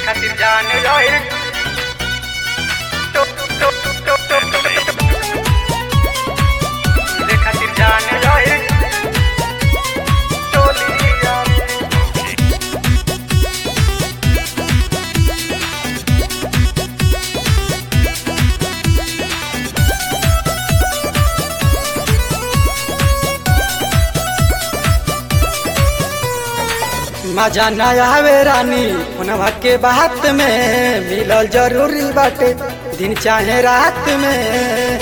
खातिर जान जाए खातिर जान जाए मजा न आवे रानी उनवा के बात में मिलल जरूरी बाटे दिन चाहे रात में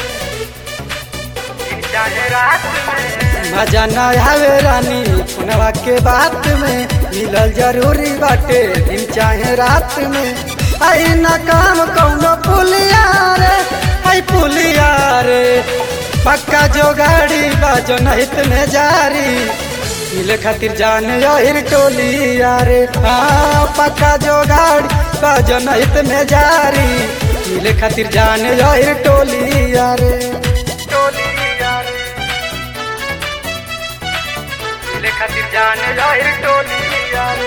चाहे रात में मजा न आवे रानी उनवा के बात में मिलल जरूरी बाटे दिन चाहे रात में आई न काम कौनो पुलिया रे आई पुलिया रे पक्का जो गाड़ी बाजो नहीं में जारी मिले खातिर जान यही टोली यारे हाँ पक्का जो गाड़ी बाजो नहीं में जारी मिले खातिर जान यही टोली यारे मिले खातिर जान जाए टोली यारे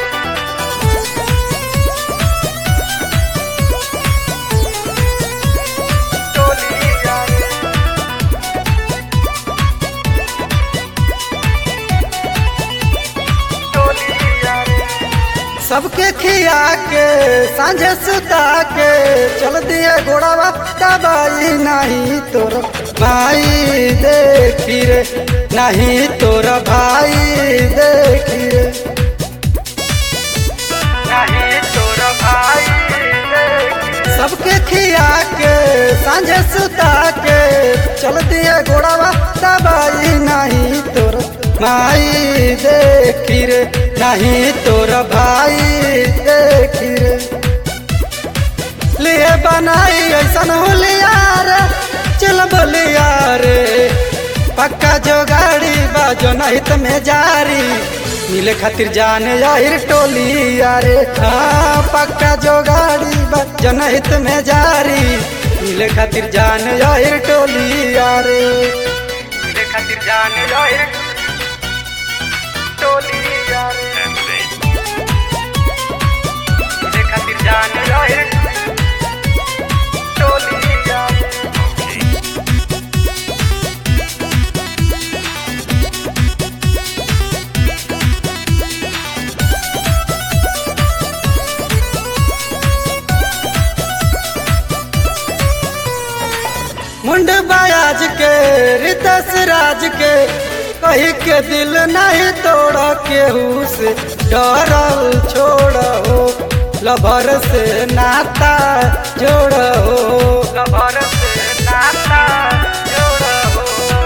सबके खिया के सांझे सुता के चल दिए घोड़ावा दबाई नहीं तोर भाई देखी रे नहीं तोर भाई देखी रे नहीं तोर भाई सबके खिया के सांझे सुता के चल दिए घोड़ावा दबाई नहीं तोर माई देखी रे नहीं तोर भाई देखी रे लिए बनाई ऐसन होलिया रे चल बोलिया रे पक्का जो गाड़ी बाजो नहीं में जारी मिले खातिर जान यही टोली यारे हाँ पक्का जो गाड़ी बाजो नहीं में जारी मिले खातिर जान यही टोली यारे मिले खातिर जान जाए टोली यारे मिले खातिर जान जाए टोली यारे मुंड बयाज के रितस राज के कही के दिल नहीं तोड़ केहू से डरल छोड़ो लभर से नाता जोड़ो लभर से नाता जोड़ो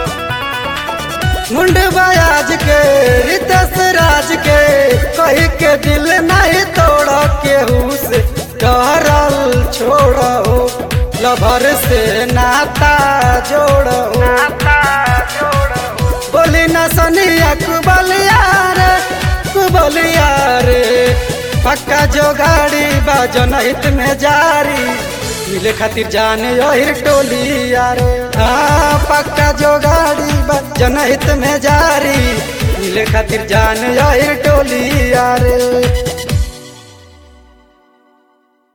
मुंड बयाज के रितस राज के कही के दिल नहीं तोड़ केहू से डरल छोड़ो लभर से नाता जोड़ो नाता जोड़ो बोली न सनिया कुबलिया रे पक्का जो गाड़ी बाजो नहीं में जारी मिले खातिर जान यही टोली यारे हाँ पक्का जो गाड़ी बाजो नहीं में जारी मिले खातिर जान यही टोली यारे।